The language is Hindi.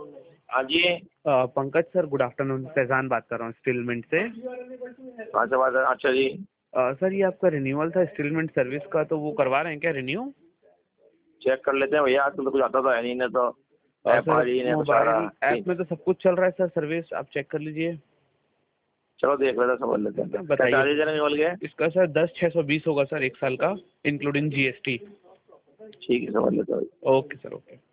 हाँ जी। Pankaj sir, good afternoon. Faizan बात कर रहा हूँ स्टीलमेंट से। कहाँ से बात है? अच्छा जी। सर ये आपका रिन्यूअल था स्टीलमेंट सर्विस का, तो वो करवा रहे हैं क्या रिन्यू? चेक कर लेते हैं भैया, आजकल तो कुछ आता तो है नहीं, तो ऐप आ सर रही है तो सारा। मोबाइल ऐप में तो सब कुछ चल रहा है सर, सर्विस आप चेक कर लीजिए। चलो देख लेते हैं, समझ लेते हैं। क्या बताइए चार्जेज है रिन्यूअल के? इसका सर 10,620 होगा सर, 1 साल का इंक्लूडिंग GST। ठीक है, समझ लेते हैं। Okay sir, okay.